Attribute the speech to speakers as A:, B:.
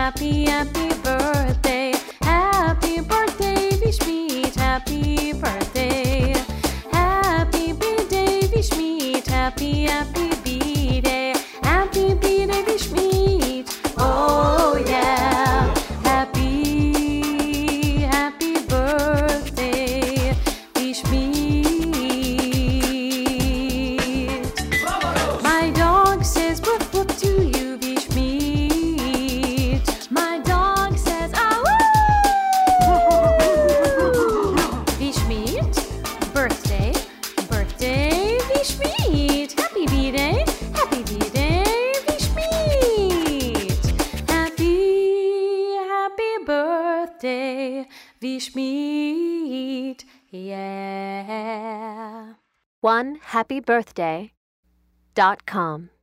A: happy, happy birthday. Happy birthday, Vishmeet, happy birthday. Happy B-Day, Vishmeet, happy, happy B-Day. Happy B-Day, Vishmeet, oh yeah. Happy, happy birthday, Vishmeet. My dog says woof woof to you, Vishmeet. My dog says ah woo. Vishmeet, birthday, birthday, Vishmeet. Happy B-Day, happy B-Day, Vishmeet. Happy, happy birthday, Vishmeet. Yeah.
B: OneHappyBirthday.com